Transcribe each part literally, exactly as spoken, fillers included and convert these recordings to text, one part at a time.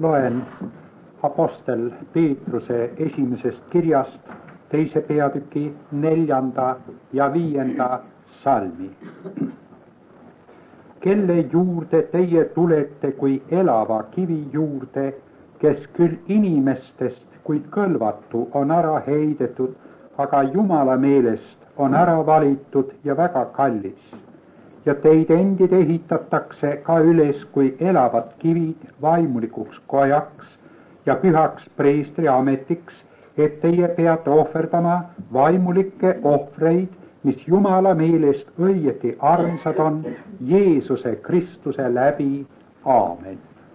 Loen Apostel Peetruse esimesest kirjast teise peatüki neljanda ja viienda salmi. Kelle juurde teie tulete kui elava kivi juurde, kes küll inimestest, kuid kõlvatu on ära heidetud, aga Jumala meelest on ära valitud ja väga kallis. Ja teid endid ehitatakse ka üles kui elavad kivid vaimulikuks kojaks ja pühaks preestri ametiks, et teie peate ohverdama vaimulikke ohvreid, mis Jumala meelest õieti armsad on Jeesuse Kristuse läbi. Aamen.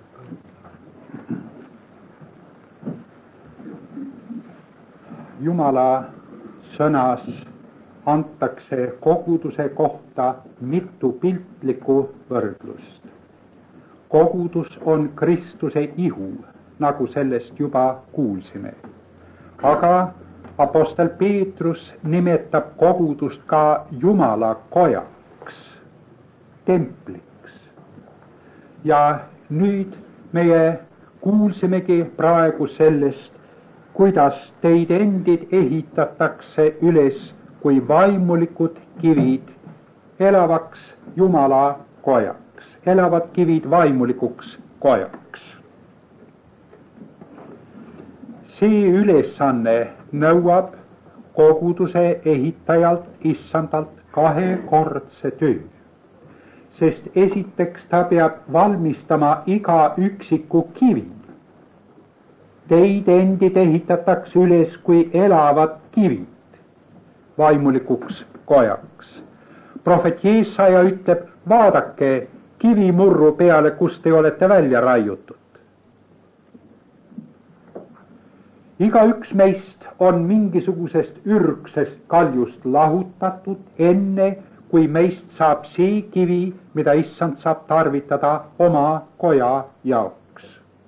Jumala sõnas antakse koguduse kohta mitu piltlikku võrdlust. Kogudus on Kristuse ihu, nagu sellest juba kuulsime. Aga Apostel Peetrus nimetab kogudust ka Jumala kojaks, templiks. Ja nüüd meie kuulsimegi praegu sellest, kuidas teid endid ehitatakse üles kui vaimulikud kivid elavaks Jumala kojaks, elavad kivid vaimulikuks kojaks. See ülesanne nõuab koguduse ehitajalt issandalt kahekordse töö, sest esiteks ta peab valmistama iga üksiku kivi. Teid endid ehitatakse üles kui elavad kivid vaimulikuks kojaks. Prohvet Jeesaja ütleb, vaadake kivimurru peale, kus te olete välja raiutud. Igaüks meist on mingisugusest ürgsest kaljust lahutatud enne, kui meist saab see kivi, mida issand saab tarvitada oma koja jaoks.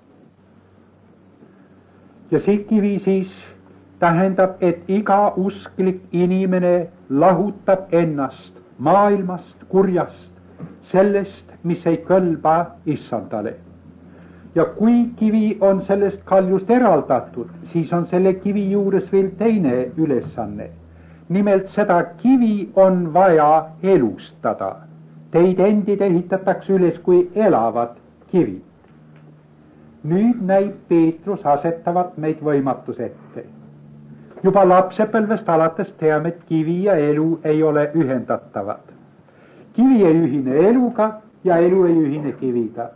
Ja see kivi siis tähendab, et iga usklik inimene lahutab ennast maailmast, kurjast, sellest, mis ei kõlba issandale. Ja kui kivi on sellest kaljust eraldatud, siis on selle kivi juures veel teine ülesanne. Nimelt seda kivi on vaja elustada. Teid endid ehitatakse üles kui elavad kivid. Nüüd näib Peetrus asetavat meid võimatus ette. Juba lapsepõlvest alates teame, et kivi ja elu ei ole ühendatavad. Kivi ei ühine eluga ja elu ei ühine kiviga.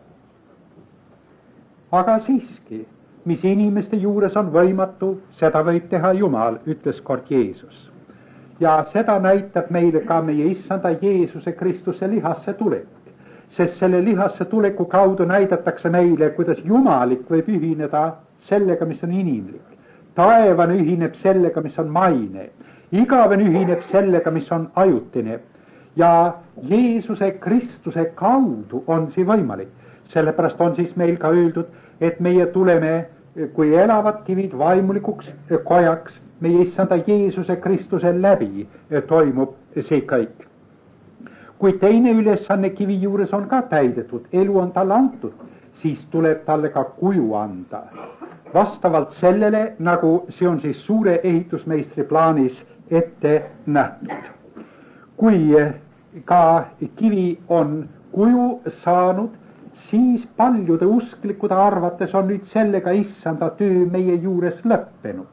Aga siiski, mis inimeste juures on võimatu, seda võib teha Jumal, ütles kord Jeesus. Ja seda näitab meile ka meie issanda Jeesuse Kristuse lihasse tulek, sest selle lihasse tuleku kaudu näidatakse meile, kuidas jumalik võib ühineda sellega, mis on inimlik. Taevane ühineb sellega, mis on maine. Igavene ühineb sellega, mis on ajutine. Ja Jeesuse Kristuse kaudu on see võimalik. Sellepärast on siis meil ka öeldud, et meie tuleme kui elavad kivid vaimulikuks kojaks, meie issanda Jeesuse Kristuse läbi toimub see kõik. Kui teine ülesanne kivi juures on ka täidetud, elu on talle antud, siis tuleb talle ka kuju anda. Vastavalt sellele, nagu see on siis suure ehitusmeistri plaanis ette nähtud. Kui ka kivi on kuju saanud, siis paljude usklikude arvates on nüüd sellega issanda töö meie juures lõppenud.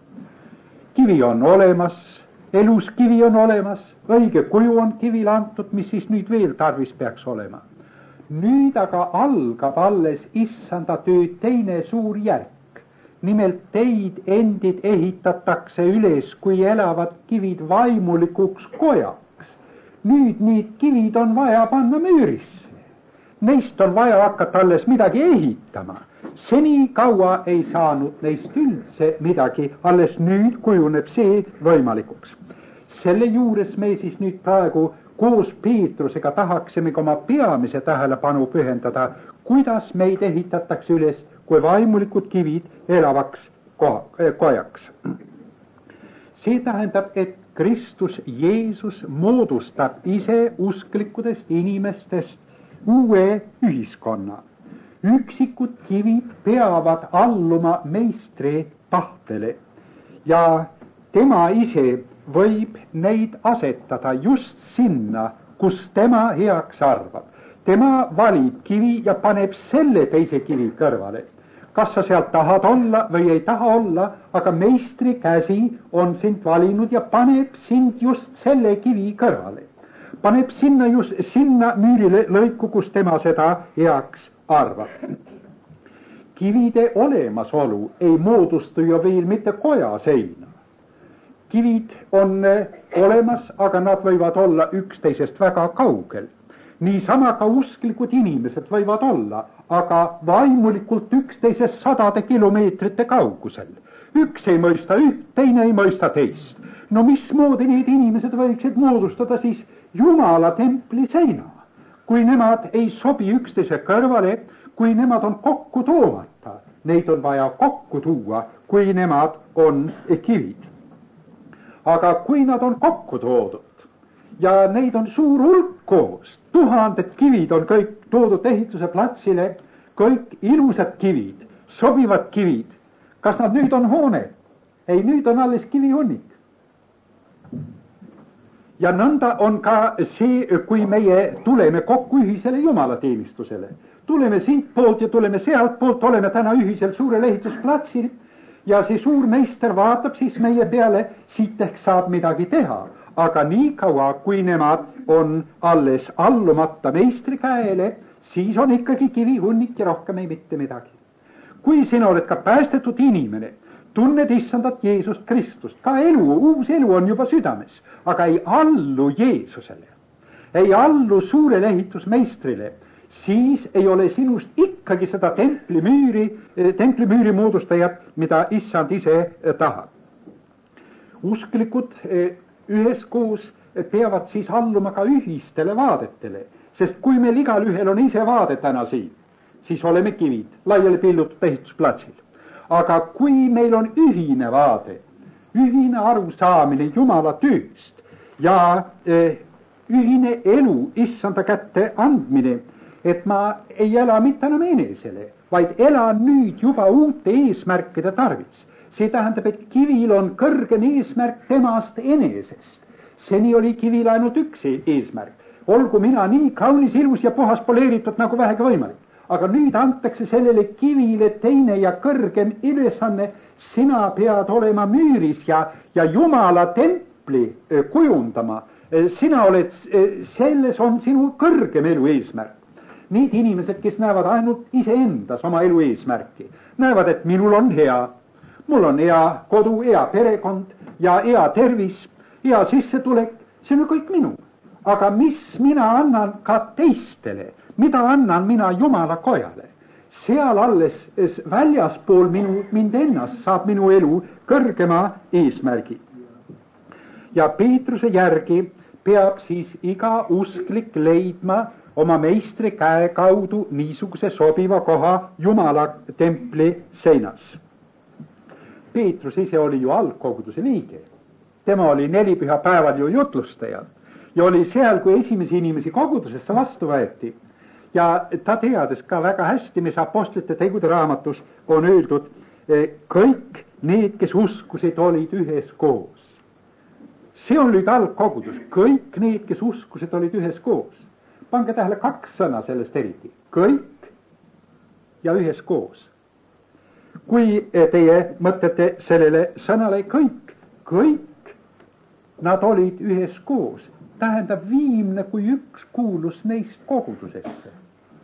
Kivi on olemas, elus kivi on olemas, õige kuju on kivil antud, mis siis nüüd veel tarvis peaks olema. Nüüd aga algab alles issanda töö teine suur järk. Nimelt teid endid ehitatakse üles kui elavad kivid vaimulikuks kojaks. Nüüd need kivid on vaja panna müürisse. Neist on vaja hakata alles midagi ehitama. Seni kaua ei saanud neist üldse midagi, alles nüüd kujuneb see võimalikuks. Selle juures me siis nüüd praegu koos Peetrusega tahaksime oma peamise tähelepanu pühendada, kuidas meid ehitatakse üles kui vaimulikud kivid elavaks kojaks. See tähendab, et Kristus Jeesus moodustab ise usklikudest inimestest uue ühiskonna. üksikud kivid peavad alluma meistri tahtele ja tema ise võib neid asetada just sinna, kus tema heaks arvab. Tema valib kivi ja paneb selle teise kivi kõrvale. Kas sa sealt tahad olla või ei taha olla, aga meistri käsi on sind valinud ja paneb sind just selle kivi kõrvale. Paneb sinna just sinna müürile lõiku, kus tema seda heaks arvab. Kivide olemasolu ei moodustu ju veel mitte koja seina. Kivid on olemas, aga nad võivad olla üksteisest väga kaugel. Niisama ka usklikud inimesed võivad olla, aga vaimulikult üksteisest sadade kilomeetrite kaugusel. Üks ei mõista üht, teine ei mõista teist. No mismoodi need inimesed võiksid moodustada siis Jumala templi seina, kui nemad ei sobi üksteise kõrvale, kui nemad on kokku toomata. Neid on vaja kokku tuua, kui nemad on kivid. Aga kui nad on kokku toodud ja neid on suur hulk koos, tuhanded kivid on kõik toodud ehituse platsile, kõik ilusad kivid, sobivad kivid, kas nad nüüd on hoone? Ei, nüüd on alles kivihunnik. Ja nõnda on ka see, kui meie tuleme kokku ühisele jumalateenistusele. Tuleme siit poolt ja tuleme sealt poolt, oleme täna ühisel suurel ehitusplatsil ja see suur meister vaatab siis meie peale, siit ehk saab midagi teha. Aga nii kaua, kui nemad on alles allumata meistri käele, siis on ikkagi kivihunnik ja rohkem ei mitte midagi. Kui sina oled ka päästetud inimene, tunned issandat Jeesust Kristust, ka elu, uus elu on juba südames, aga ei allu Jeesusele, ei allu suurele ehitusmeistrile, siis ei ole sinust ikkagi seda templimüüri, templimüüri moodustajat, mida issand ise tahab. Usklikud üheskoos peavad siis alluma ka ühistele vaadetele, sest kui meil igal ühel on ise vaade täna siin, siis oleme kivid, laiali pillutud ehitusplatsil. Aga kui meil on ühine vaade, ühine arusaamine Jumala tööst ja eh, ühine elu issanda kätte andmine, et ma ei ela mitte enam enesele, vaid elan nüüd juba uute eesmärkide tarvits. See tähendab, et kivil on kõrgem eesmärk temast enesest. Seni oli kivil ainult üks eesmärk. Olgu mina nii kaunis, ilus ja puhas poleeritud nagu vähegi võimalik. Aga nüüd antakse sellele kivile teine ja kõrgem ülesanne. Sina pead olema müüris ja, ja Jumala templi kujundama. Sina oled, selles on sinu kõrgem elu eesmärk. Need inimesed, kes näevad ainult iseendas oma elu eesmärki, näevad, et minul on hea. Mul on hea kodu, hea perekond ja hea tervis, hea sissetulek, see on kõik minu. Aga mis mina annan ka teistele, mida annan mina Jumala kojale? Seal alles väljaspool minu, mind ennast saab minu elu kõrgema eesmärgi. Ja Peetruse järgi peab siis iga usklik leidma oma meistri käe kaudu niisuguse sobiva koha Jumala templi seinas. Peetrus ise oli ju algkoguduse liige. Tema oli nelipüha päeval ju jutlustaja ja oli seal, kui esimesi inimesi kogudusesse vastu võeti. Ja ta teades ka väga hästi, mis apostlite tegude raamatus on öeldud, kõik need, kes uskusid, olid ühes koos. See on nüüd algkogudus. Kõik need, kes uskusid, olid ühes koos. Pange tähele kaks sõna sellest eriti. Kõik ja ühes koos. Kui teie mõtlete sellele sõnale kõik, kõik, nad olid ühes koos, tähendab viimne, kui üks kuulus neist kogudusesse.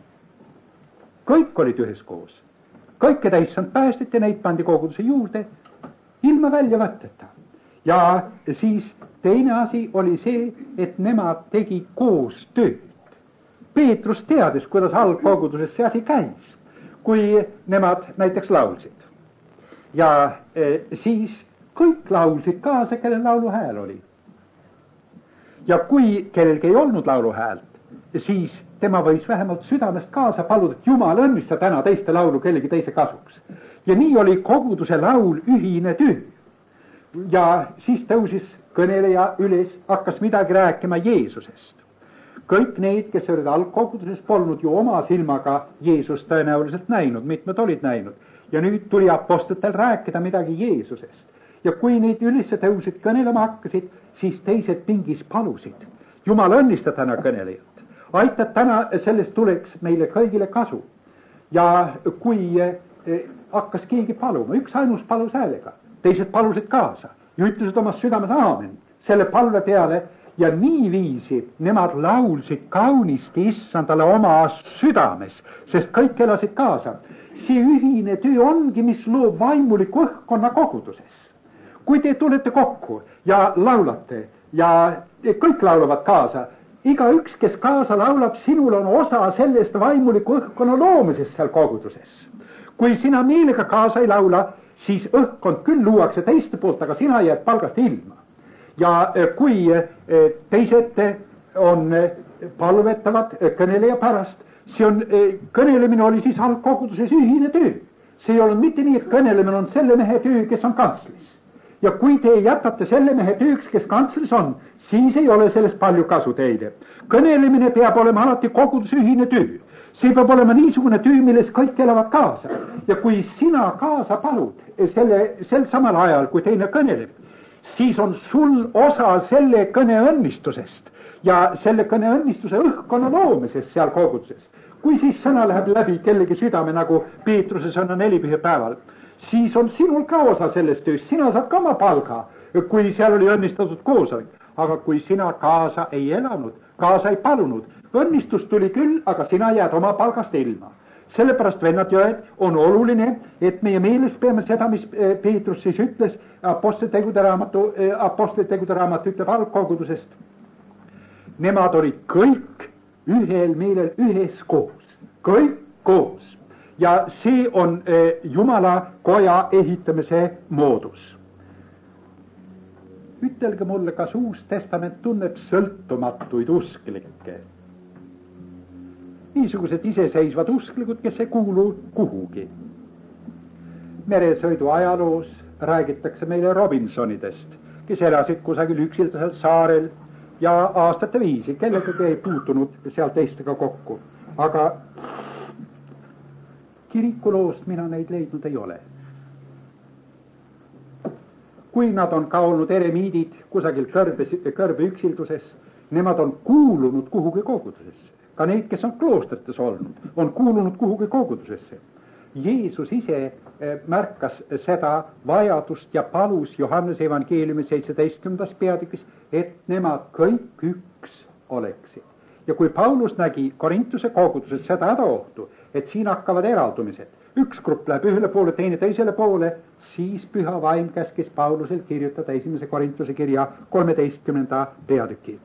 Kõik olid ühes koos. Kõike täissand päästeti, neid pandi koguduse juurde, ilma välja võtteta. Ja siis teine asi oli see, et nemad tegi koos tööd. Peetrus teadis, kuidas algkoguduses see asi käis, kui nemad näiteks laulsid. Ja e, siis kõik laulsid kaasa, kellel laulu hääl oli. Ja kui kellelgi ei olnud laulu häält, siis tema võis vähemalt südamest kaasa paluda, et Jumal õnnista täna teiste laulu kellegi teise kasuks. Ja nii oli koguduse laul ühine töö. Ja siis tõusis kõneleja üles, hakkas midagi rääkima Jeesusest. kõik need, kes olid algkoguduses, polnud ju oma silmaga Jeesust tõenäoliselt näinud, mitmed olid näinud. Ja nüüd tuli apostlitel rääkida midagi Jeesusest. Ja kui neid ülisse tõusid kõnelema hakkasid, siis teised pingis palusid. Jumal õnnista täna kõnelejat. Aita täna sellest tuleks meile kõigile kasu. Ja kui eh, hakkas keegi paluma, üks ainus palus häälega, teised palusid kaasa ja ütlesid oma südames aamen selle palve peale ja niiviisi nemad laulsid kaunisti issandale oma südames, sest kõik elasid kaasa. See ühine töö ongi, mis loob vaimuliku õhkkonna koguduses. Kui te tulete kokku ja laulate ja kõik laulavad kaasa, iga üks, kes kaasa laulab, sinul on osa sellest vaimuliku õhkkonna loomisest seal koguduses. Kui sina meelega kaasa ei laula, siis õhkkond küll luuakse teiste poolt, aga sina jääd palgast ilma. Ja kui teised on palvetavad kõneleja pärast, see on, kõnelemine oli siis algkoguduses ühine töö. See ei olnud mitte nii, et kõnelemine on selle mehe töö, kes on kantslis. Ja kui te jätate selle mehe tööks, kes kantslis on, siis ei ole sellest palju kasu teile. Kõnelemine peab olema alati koguduse ühine töö. See peab olema niisugune töö, milles kõik elavad kaasa. Ja kui sina kaasa palud selle, sel samal ajal, kui teine kõneleb, siis on sul osa selle kõne õnnistusest ja selle kõne õnnistuse õhkkonna loomisest seal koguduses. Kui siis sõna läheb läbi kellegi südame, nagu Peetruse sõna nelipüha päeval, siis on sinul ka osa sellest tööst, sina saad ka oma palga, kui seal oli õnnistatud koosolek. Aga kui sina kaasa ei elanud, kaasa ei palunud, õnnistus tuli küll, aga sina jääd oma palgast ilma. Sellepärast, vennad ja õed, on oluline, et meie meeles peame seda, mis Peetrus siis ütles, apostlitegude raamatu, apostlitegude raamat ütleb algkogudusest. Nemad olid kõik ühel meelel üheskoos, kõik koos. Ja see on Jumala koja ehitamise moodus. Ütelge mulle, kas Uus Testament tunneb sõltumatuid usklikke? Niisugused iseseisvad usklikud, kes ei kuulu kuhugi. Meresõidu ajaloos räägitakse meile Robinsonidest, kes elasid kusagil üksildaselt saarel ja aastate viisi, kellega ei puutunud seal teistega kokku. Aga kirikuloost mina neid leidnud ei ole. Kui nad on ka olnud eremiidid kusagil kõrbe, kõrbe üksilduses, nemad on kuulunud kuhugi kogudusesse. Ka neid, kes on kloostrites olnud, on kuulunud kuhugi kogudusesse. Jeesus ise märkas seda vajadust ja palus Johannese evangeeliumi seitseteistkümnendas peatükis, et nemad kõik üks oleksid. Ja kui Paulus nägi Korintuse koguduses seda hädaohtu, et siin hakkavad eraldumised, üks grupp läheb ühele poole, teine teisele poole, siis püha vaim käskis Paulusel kirjutada esimese Korintuse kirja kolmeteistkümnenda peatüki.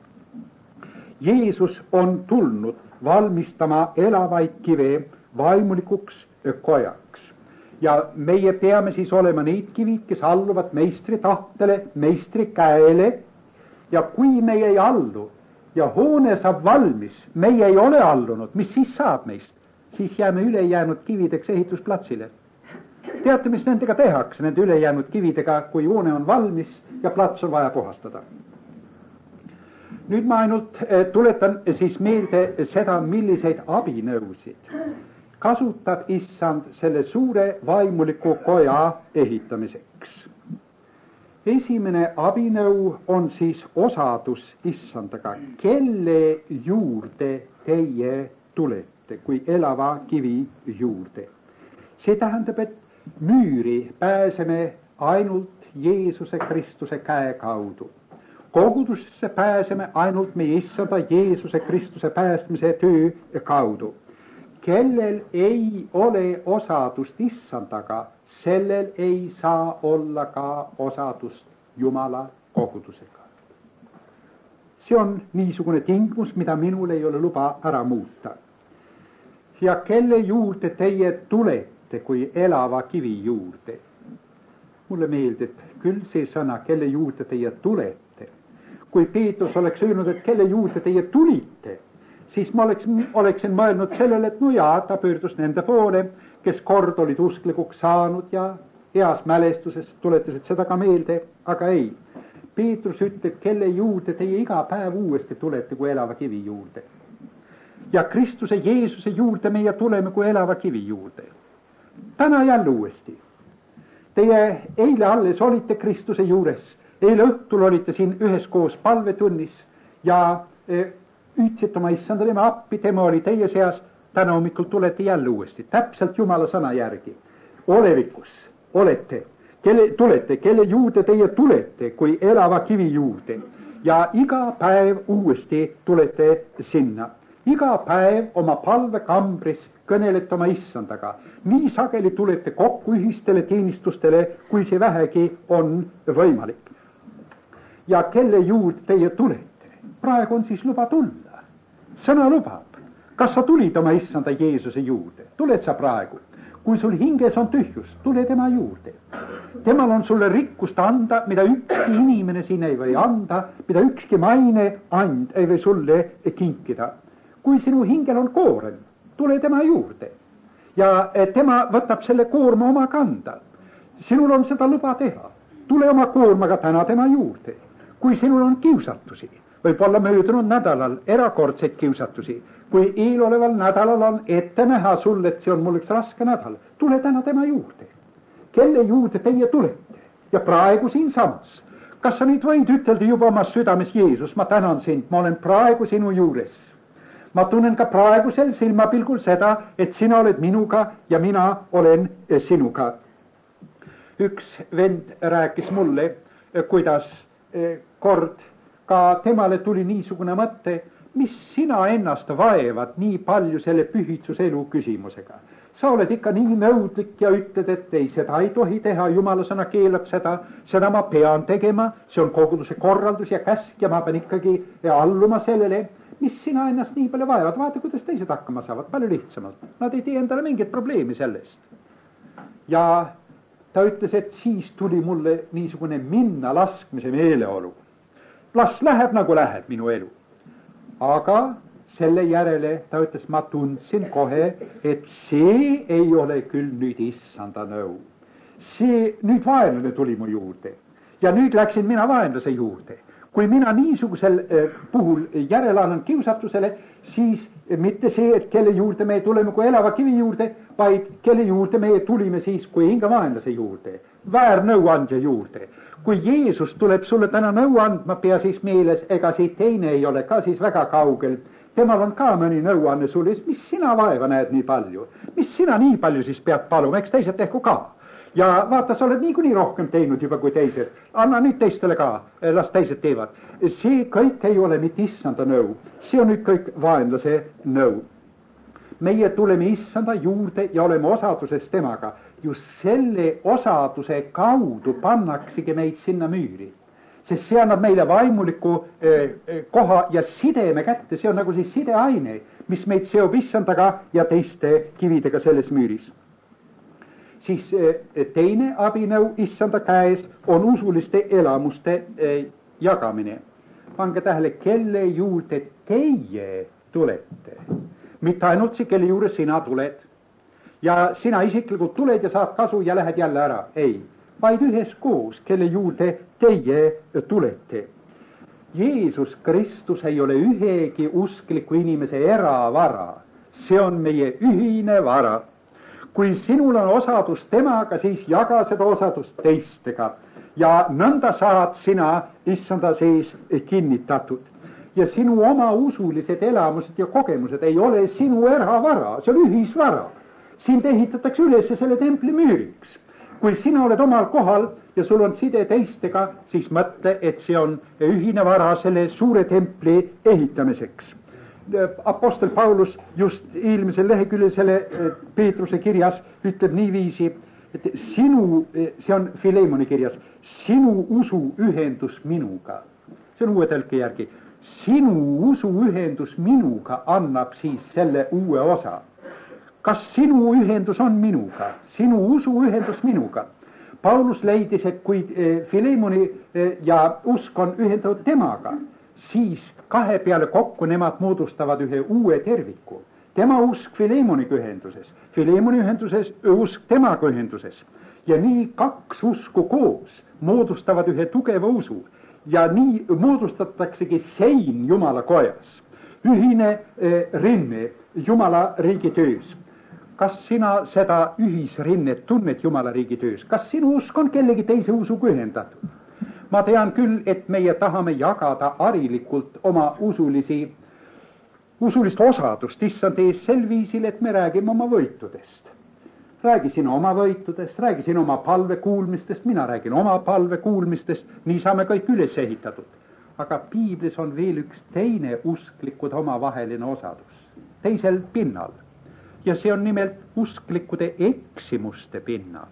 Jeesus on tulnud valmistama elavaid kive vaimulikuks kojaks. Ja meie peame siis olema neid kivid, kes alluvad meistri tahtele, meistri käele. Ja kui meie ei allu ja hoone saab valmis, meie ei ole allunud, mis siis saab meist? Siis jääme ülejäänud kivideks ehitusplatsile. Teate, mis nendega tehakse, nende ülejäänud kividega, kui hoone on valmis ja plats on vaja puhastada? Nüüd ma ainult tuletan siis meelde seda, milliseid abinõusid kasutab issand selle suure vaimuliku koja ehitamiseks. Esimene abinõu on siis osadus issandaga, kelle juurde teie tulete, kui elava kivi juurde. See tähendab, et müüri pääseme ainult Jeesuse Kristuse käe kaudu. Kogudusesse pääseme ainult meie issanda Jeesuse Kristuse päästmise töö kaudu. Kellel ei ole osadust issandaga, sellel ei saa olla ka osadust Jumala kogudusega. See on niisugune tingimus, mida minul ei ole luba ära muuta. Ja kelle juurde teie tulete, kui elava kivi juurde? Mulle meeldib küll see sõna, kelle juurde teie tulete. Kui Peetrus oleks öelnud, et kelle juurde teie tulite, siis ma oleks, oleksin mõelnud sellele, et no jaa, ta pöördus nende poole, kes kord olid usklikuks saanud ja heas mälestuses tuletasid seda ka meelde, aga ei. Peetrus ütleb, kelle juurde teie iga päev uuesti tulete kui elava kivi juurde. Ja Kristuse Jeesuse juurde meie tuleme kui elava kivi juurde. Täna jälle uuesti. Teie eile alles olite Kristuse juures. Eile õhtul olite siin üheskoos palvetunnis ja e, ütlesid oma issanda tema appi, tema oli teie seas. Täna hommikul tulete jälle uuesti, täpselt Jumala sõna järgi. Olevikus olete, kelle tulete, kelle juurde teie tulete kui elava kivi juurde. Ja iga päev uuesti tulete sinna. Iga päev oma palvekambris kõnelete oma issandaga. Nii sageli tulete kokku ühistele teenistustele, kui see vähegi on võimalik. Ja kelle juurde teie tulete? Praegu on siis luba tulla. Sõna lubab. Kas sa tulid oma issanda Jeesuse juurde? Tuled sa praegu? Kui sul hinges on tühjus, tule tema juurde. Temal on sulle rikkust anda, mida ükski inimene siin ei või anda, mida ükski maine and ei või sulle kinkida. Kui sinu hingel on koorem, tule tema juurde. Ja tema võtab selle koorma oma kanda. Sinul on seda luba teha. Tule oma koormaga täna tema juurde. Kui sinul on kiusatusi, võib olla möödunud nädalal erakordseid kiusatusi, kui eeloleval nädalal on ette näha sulle, et see on mul üks raske nädal, tule täna tema juurde. Kelle juurde teie tulete? Ja praegu siin samas. Kas sa nüüd võid ütelda juba oma südames, Jeesus, ma tänan sind, ma olen praegu sinu juures. Ma tunnen ka praegusel silmapilgul seda, et sina oled minuga ja mina olen sinuga. Üks vend rääkis mulle, kuidas kord ka temale tuli niisugune mõte, mis sina ennast vaevad nii palju selle pühitsuselu küsimusega. Sa oled ikka nii nõudlik ja ütled, et ei, seda ei tohi teha, Jumala sõna keelab seda, seda ma pean tegema, see on koguduse korraldus ja käsk ja ma pean ikkagi alluma sellele. Mis sina ennast nii palju vaevad? Vaata, kuidas teised hakkama saavad, palju lihtsamalt. Nad ei tee endale mingit probleemi sellest. Ja ta ütles, et siis tuli mulle niisugune minna laskmise meeleolu. Las läheb nagu läheb minu elu. Aga selle järele ta ütles, ma tundsin kohe, et see ei ole küll nüüd issanda nõu. See nüüd vaenlane tuli mu juurde ja nüüd läksin mina vaenlase juurde. Kui mina niisugusel puhul järele annan kiusatusele, siis mitte see, et kelle juurde me tuleme kui elava kivi juurde, vaid kelle juurde me tulime siis kui hinge vaenlase juurde, väärnõuandja juurde. Kui Jeesus tuleb sulle täna nõu andma, pea siis meeles, ega siit teine ei ole ka siis väga kaugel. Temal on ka mõni nõuanne sulle, mis sina vaeva näed nii palju? Mis sina nii palju siis pead paluma, eks teised tehku ka? Ja vaata, sa oled niikuinii rohkem teinud juba kui teised. Anna nüüd teistele ka, las teised teevad. See kõik ei ole mitte issanda nõu. See on nüüd kõik vaenlase nõu. Meie tuleme issanda juurde ja oleme osaduses temaga. Just selle osaduse kaudu pannaksegi meid sinna müüri. Sest see annab meile vaimuliku eh, koha ja sideme kätte. See on nagu siis sideaine, mis meid seob issandaga ja teiste kividega selles müüris. Siis teine abinõu issanda käes on usuliste elamuste jagamine. Pange tähele, kelle juurde teie tulete. Mitte ainult see, kelle juures sina tuled. Ja sina isiklikult tuled ja saad kasu ja lähed jälle ära. Ei, vaid üheskoos, kelle juurde teie tulete. Jeesus Kristus ei ole ühegi uskliku inimese eravara. See on meie ühine vara. Kui sinul on osadus temaga, siis jaga seda osadust teistega. Ja nõnda saad sina issanda sees kinnitatud. Ja sinu oma usulised elamused ja kogemused ei ole sinu eravara, see on ühisvara. Sind ehitatakse üles selle templi müüriks. Kui sina oled omal kohal ja sul on side teistega, siis mõtle, et see on ühine vara selle suure templi ehitamiseks. Apostel Paulus just eelmisel leheküljel selle Peetruse kirjas ütleb niiviisi, et sinu, see on Filemoni kirjas, sinu usu ühendus minuga. See on uue tõlke järgi. Sinu usu ühendus minuga annab siis selle uue osa. Kas sinu ühendus on minuga? Sinu usu ühendus minuga? Paulus leidis, et kui Filemoni ja usk on ühendatud temaga, siis kahe peale kokku nemad moodustavad ühe uue terviku. Tema usk Filemoniga ühenduses, Filemoni ühenduses, usk temaga ühenduses. Ja nii kaks usku koos moodustavad ühe tugeva usu. ja nii moodustataksegi sein Jumala kojas, ühine eh, rinne Jumala riigi töös. Kas sina seda ühisrinnet tunned Jumala riigi töös? Kas sinu usk on kellegi teise usuga ühendatud? Ma tean küll, et meie tahame jagada harilikult oma usulisi, usulist osadust issand ees sel viisil, et me räägime oma võitudest. Räägisin oma võitudest, räägisin oma palve kuulmistest, mina räägin oma palve kuulmistest, nii saame kõik üles ehitatud. Aga piiblis on veel üks teine usklikud omavaheline osadus, teisel pinnal. Ja see on nimelt usklikude eksimuste pinnal.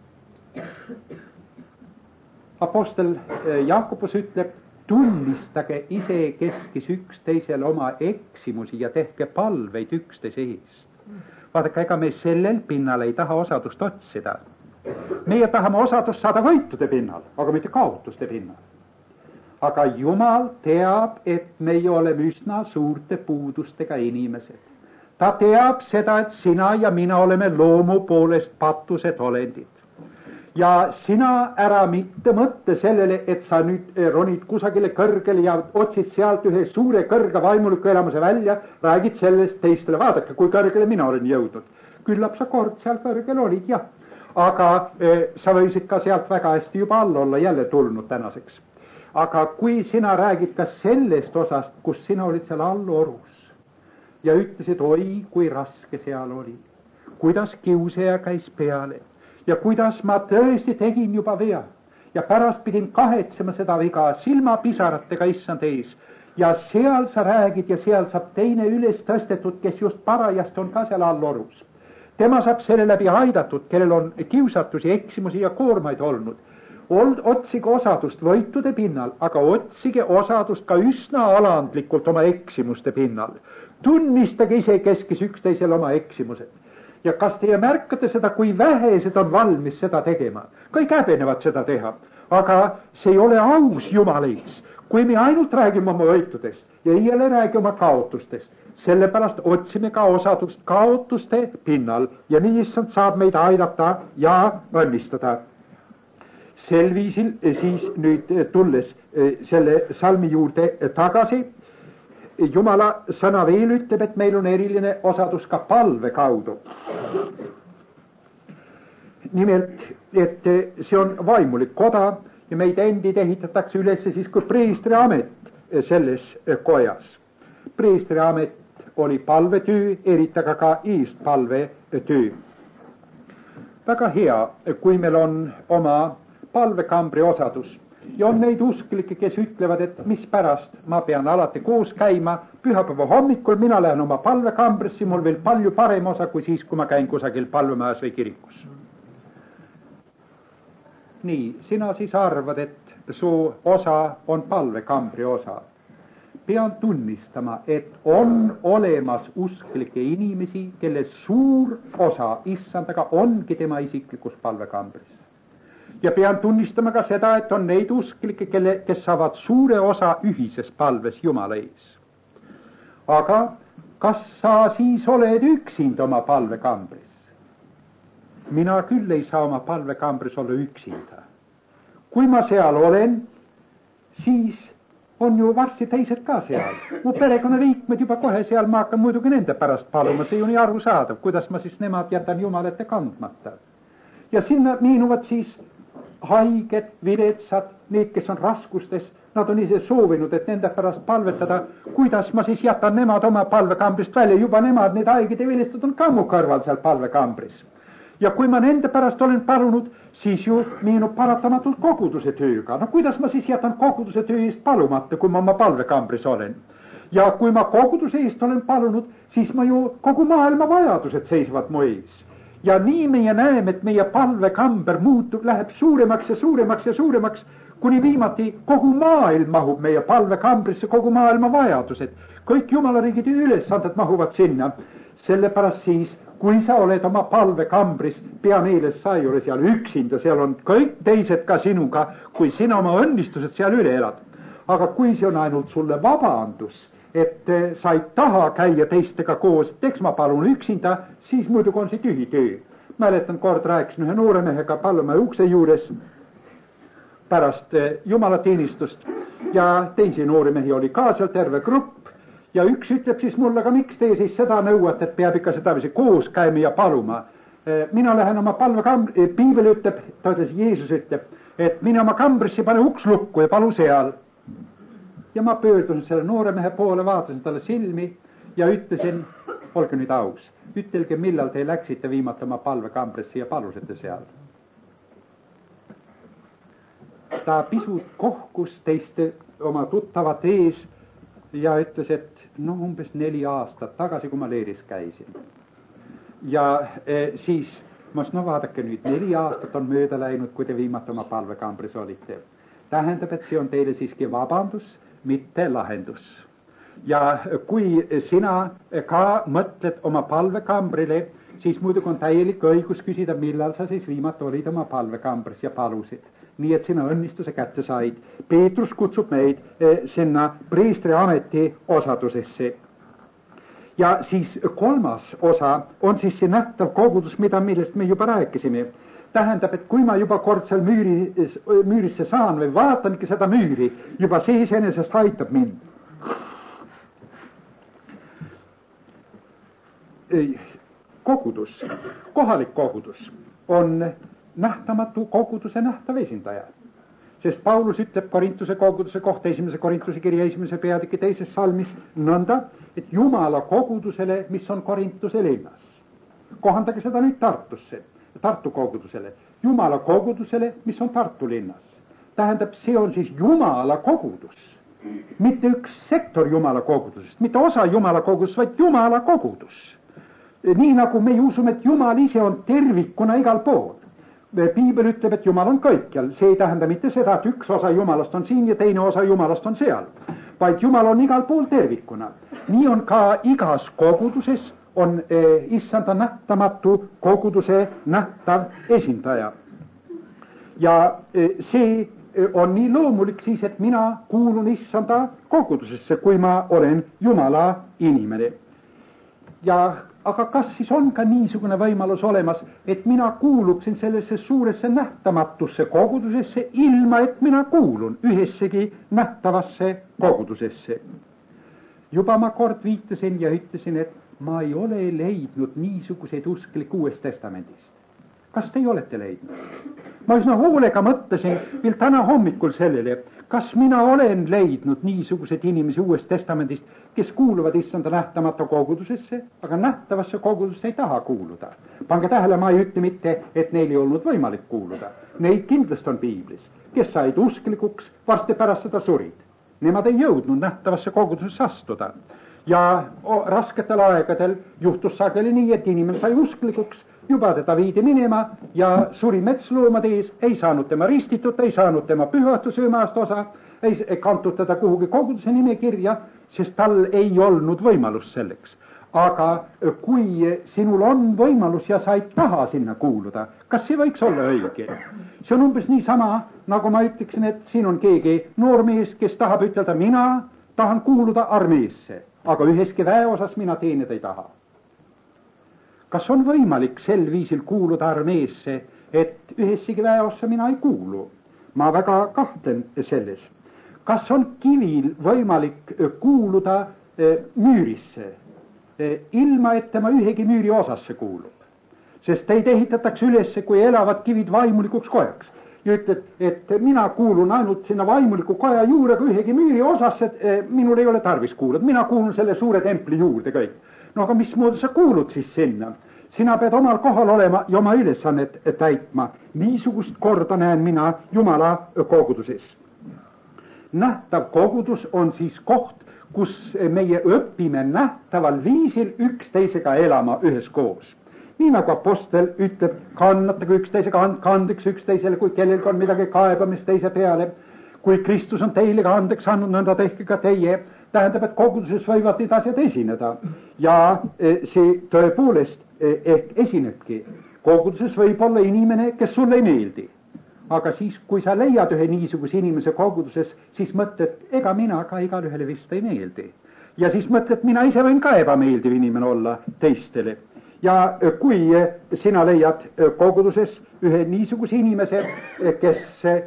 Apostel Jaakobus ütleb, tunnistage ise keskis üksteisel oma eksimusi ja tehke palveid üksteise eest. Vaadake, ega me sellel pinnal ei taha osadust otsida. Meie tahame osadust saada võitude pinnal, aga mitte kaotuste pinnal. Aga Jumal teab, et meie oleme üsna suurte puudustega inimesed. Ta teab seda, et sina ja mina oleme loomu poolest patused olendid. Ja sina ära mitte mõtte sellele, et sa nüüd ronid kusagile kõrgele ja otsid sealt ühe suure kõrge vaimuliku elamuse välja, räägid sellest teistele, vaadake, kui kõrgele mina olen jõudnud. Küllap sa kord seal kõrgel olid, jah. Aga eh, sa võisid ka sealt väga hästi juba all olla jälle tulnud tänaseks. Aga kui sina räägid ka sellest osast, kus sina olid seal allorus ja ütlesid, oi, kui raske seal oli, kuidas kiusaja käis peale ja kuidas ma tõesti tegin juba vea ja pärast pidin kahetsema seda viga silmapisaratega issand ees ja seal sa räägid ja seal saab teine üles tõstetud, kes just parajast on ka seal allorus. Tema saab selle läbi aidatud, kellel on kiusatusi, eksimusi ja koormaid olnud. Otsige osadust võitude pinnal, aga otsige osadust ka üsna alandlikult oma eksimuste pinnal. Tunnistage ise keskis üksteisel oma eksimused. Ja kas teie märkate seda, kui vähesed on valmis seda tegema? Kõik häbenevad seda teha, aga see ei ole aus Jumala ees. Kui me ainult räägime oma võitudest ja iiale räägi oma kaotustest, sellepärast otsime ka osadust kaotuste pinnal ja nii issand saab meid aidata ja õnnistada. Sel viisil siis nüüd tulles selle salmi juurde tagasi, Jumala sõna veel ütleb, et meil on eriline osadus ka palve kaudu. Nimelt, et see on vaimulik koda ja meid endid ehitatakse üles siis kui preestri amet selles kojas. Preestri amet oli palvetöö, eriti aga ka eestpalvetöö. Väga hea, kui meil on oma palvekambri osadus. Ja on neid usklikke, kes ütlevad, et mispärast ma pean alati koos käima, pühapäeva hommikul mina lähen oma palvekambrisse, mul veel palju parem osa kui siis, kui ma käin kusagil palvemajas või kirikus. Nii, sina siis arvad, et su osa on palvekambri osa. Pean tunnistama, et on olemas usklikke inimesi, kelle suur osa issandaga ongi tema isiklikus palvekambris. Ja pean tunnistama ka seda, et on neid usklikke, kelle, kes saavad suure osa ühises palves Jumala ees. Aga kas sa siis oled üksinda oma palvekambris? Mina küll ei saa oma palvekambris olla üksinda. Kui ma seal olen, siis on ju varsti teised ka seal. Mu perekonnaliikmed juba kohe seal, ma hakkan muidugi nende pärast paluma, see ju nii aru saadav, kuidas ma siis nemad jätan Jumalate kandmata. Ja sinna miinuvad siis haiged, viletsad, need, kes on raskustes, nad on ise soovinud, et nende pärast palvetada, kuidas ma siis jätan nemad oma palvekambrist välja, juba nemad, need haiged ja viletsad on ka mu kõrval seal palvekambris. Ja kui ma nende pärast olen palunud, siis ju miinub paratamatult koguduse tööga. No kuidas ma siis jätan koguduse töö eest palumata, kui ma oma palvekambris olen? Ja kui ma koguduse eest olen palunud, siis ma ju kogu maailma vajadused seisvad mu ees. Ja nii meie näeme, et meie palvekamber muutub, läheb suuremaks ja suuremaks ja suuremaks, kuni viimati kogu maailm mahub meie palvekambrisse, kogu maailma vajadused. Kõik Jumala riigid ülesanded mahuvad sinna. Sellepärast siis, kui sa oled oma palvekambris, pea meeles, sa ei ole seal üksinda, seal on kõik teised ka sinuga, kui sina oma õnnistused seal üle elad. Aga kui see on ainult sulle vabandus, et sa ei taha käia teistega koos, et eks ma palun üksinda, siis muidugi on see tühi töö. Mäletan, kord rääkisin ühe noore mehega Pallumäe ukse juures pärast Jumala teenistust ja teisi noori mehi oli ka seal terve grupp ja üks ütleb siis mulle, aga miks te siis seda nõuate, et peab ikka sedavisi koos käima ja paluma. Mina lähen oma palvekambri, piibel ütleb, ta ütles, Jeesus ütleb, et mine oma kambrisse, pane uks lukku ja palu seal. Ja ma pöördun selle noore mehe poole, vaatasin talle silmi ja ütlesin, olge nüüd aus, ütelge, millal te läksite viimati oma palvekambrisse ja palusite seal. Ta pisut kohkus teiste oma tuttavate ees ja ütles, et no umbes neli aastat tagasi, kui ma leeris käisin. Ja e, siis ma no vaadake nüüd, neli aastat on mööda läinud, kui te viimati oma palvekambris olite. Tähendab, et see on teile siiski vabandus, mitte lahendus. Ja kui sina ka mõtled oma palvekambrile, siis muidugi on täielik õigus küsida, millal sa siis viimati olid oma palvekambris ja palusid. Nii et sina õnnistuse kätte said. Peetrus kutsub meid eh, sinna priistri ameti osadusesse. Ja siis kolmas osa on siis see nähtav kogudus, mida, millest me juba rääkisime. Tähendab, et kui ma juba kord seal müüri, müürisse saan või vaatangi seda müüri, juba see iseenesest aitab mind. Kogudus, kohalik kogudus on nähtamatu koguduse nähtav esindaja. Sest Paulus ütleb Korintuse koguduse kohta esimese Korintuse kirja esimese peatüki teises salmis nõnda, et Jumala kogudusele, mis on Korintuse linnas. Kohandage seda nüüd Tartusse, Tartu kogudusele. Jumala kogudusele, mis on Tartu linnas. Tähendab, see on siis Jumala kogudus. Mitte üks sektor Jumala kogudusest, mitte osa Jumala kogudusest, vaid Jumala kogudus. Nii nagu me usume, et Jumal ise on tervikuna igal pool. Piibel ütleb, et Jumal on kõikjal. See ei tähenda mitte seda, et üks osa Jumalast on siin ja teine osa Jumalast on seal. Vaid Jumal on igal pool tervikuna. Nii on ka igas koguduses on eh, issanda nähtamatu koguduse nähtav esindaja. Ja eh, see on nii loomulik siis, et mina kuulun issanda kogudusesse, kui ma olen Jumala inimene. Ja aga kas siis on ka niisugune võimalus olemas, et mina kuuluksin sellesse suuresse nähtamatusse kogudusesse, ilma et mina kuulun ühessegi nähtavasse kogudusesse? Juba ma kord viitasin ja ütlesin, et ma ei ole leidnud niisuguseid usklikke Uuest Testamendist. Kas te olete leidnud? Ma üsna hoolega mõtlesin veel täna hommikul sellele, kas mina olen leidnud niisugused inimesi Uuest Testamendist, kes kuuluvad issanda nähtamata kogudusesse, aga nähtavasse kogudusesse ei taha kuuluda. Pange tähele, ma ei ütle mitte, et neil ei olnud võimalik kuuluda. Neid kindlasti on piiblis, kes said usklikuks, varsti pärast seda surid. Nemad ei jõudnud nähtavasse kogudusesse astuda. Ja o, rasketel aegadel juhtus sageli nii, et inimene sai usklikuks, juba teda viidi minema ja suri metsloomade ees, ei saanud tema ristitut, ei saanud tema pühatusöömaast osa, ei kantud teda kuhugi koguduse nimekirja, sest tal ei olnud võimalus selleks. Aga kui sinul on võimalus ja sa ei taha sinna kuuluda, kas see võiks olla õige? See on umbes nii sama, nagu ma ütleksin, et siin on keegi noormees, kes tahab ütelda, mina tahan kuuluda armeesse, aga üheski väeosas mina teenida ei taha. Kas on võimalik sel viisil kuuluda armeesse, et ühessegi väeossa mina ei kuulu? Ma väga kahtlen selles. Kas on kivil võimalik kuuluda müürisse, ilma et tema ühegi müüri osasse kuulub? Sest teid ehitatakse üles, kui elavad kivid vaimulikuks kojaks. Ja ütled, et mina kuulun ainult sinna vaimuliku koja juurega ühegi müüri osasse, et minul ei ole tarvis kuuluda. Mina kuulun selle suure templi juurde kõik. No aga mismoodi sa kuulud siis sinna? Sina pead omal kohal olema ja oma ülesannet täitma. Niisugust korda näen mina Jumala koguduses. Nähtav kogudus on siis koht, kus meie õpime nähtaval viisil üksteisega elama üheskoos. Nii nagu apostel ütleb, kannatage üksteisega kandeks üksteisele, kui kellelgi on midagi kaebamist teise peale. Kui Kristus on teile kandeks andnud, nõnda tehke ka teie. Tähendab, et koguduses võivad need asjad esineda. Ja see tõepoolest ehk esinebki. Koguduses võib olla inimene, kes sulle ei meeldi. Aga siis, kui sa leiad ühe niisuguse inimese koguduses, siis mõtled, ega mina ka igal ühele vist ei meeldi. Ja siis mõtled, mina ise võin ka ebameeldiv inimene olla teistele. Ja kui sina leiad koguduses ühe niisuguse inimese, kes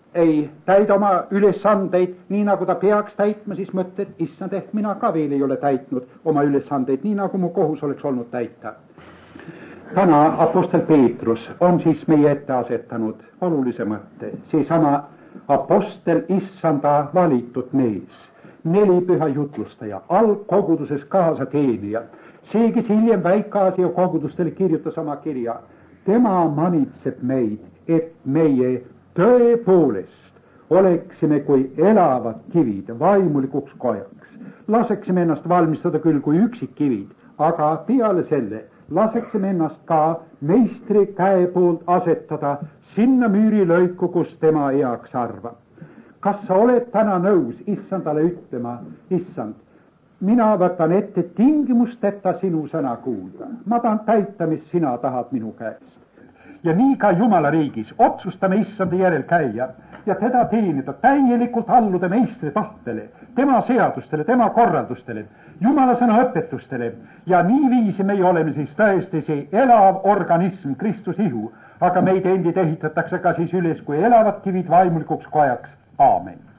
ei täida oma ülesandeid nii, nagu ta peaks täitma, siis mõtled, issand, ehk mina ka veel ei ole täitnud oma ülesandeid nii, nagu mu kohus oleks olnud täita. täna apostel Peetrus on siis meie ette asetanud olulise mõtte, seesama apostel, issanda valitud mees, neli püha jutlustaja, algkoguduses kaasateenija, see, kes hiljem Väike-Aasia kogudustele kirjutas oma kirja, tema manitseb meid, et meie tõepoolest oleksime kui elavad kivid vaimulikuks kojaks. Laseksime ennast valmistada küll kui üksikkivid, aga peale selle laseksime ennast ka meistri käe poolt asetada sinna müürilõiku, kus tema heaks arvab. Kas sa oled täna nõus issandale ütlema, issand, mina võtan ette tingimusteta sinu sõna kuulda. Ma tahan täita, mis sina tahad minu käest. Ja nii ka Jumala riigis otsustame issanda järel käia ja teda teenida, täielikult alluda meistri tahtele, tema seadustele, tema korraldustele, Jumala sõna õpetustele. Ja nii viisi meie oleme siis tõesti see elav organism, Kristus ihu, aga meid endid ehitatakse ka siis üles kui elavad kivid vaimulikuks kojaks. Aamen.